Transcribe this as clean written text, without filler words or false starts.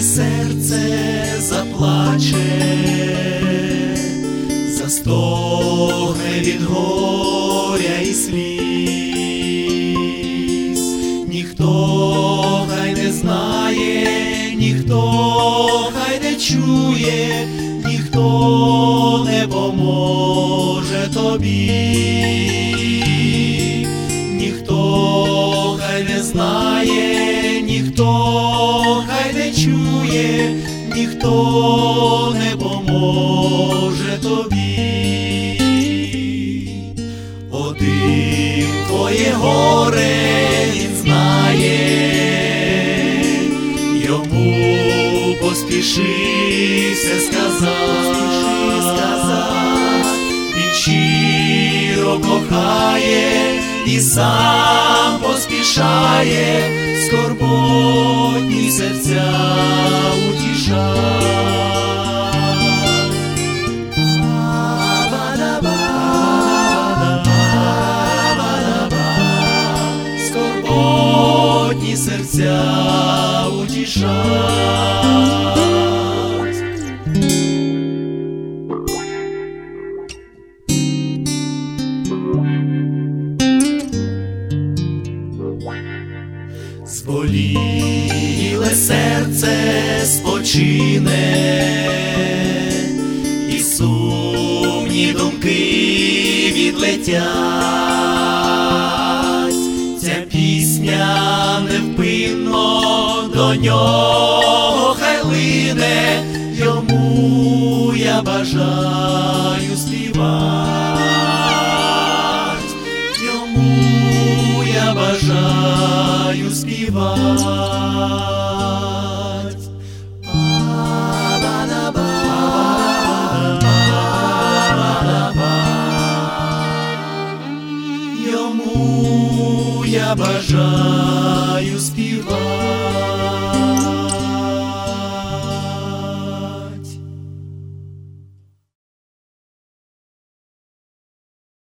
серце заплаче, застогне від горя і сліз. Ніхто хай не знає, ніхто хай не чує, ніхто не поможе тобі. Ніхто хай не знає, ніхто хай не чує, ніхто не поможе тобі. Один твоє горе він знає, йому поспіши все сказати. Він щиро кохає і сам поспішає, скорботні серця утішає. Скорботні серця утішать. Зболіле серце спочине, і сумні думки відлетять. Ця пісня невпинно до нього хай лине, йому я бажаю співати, йому я бажаю співати. Йому я бажаю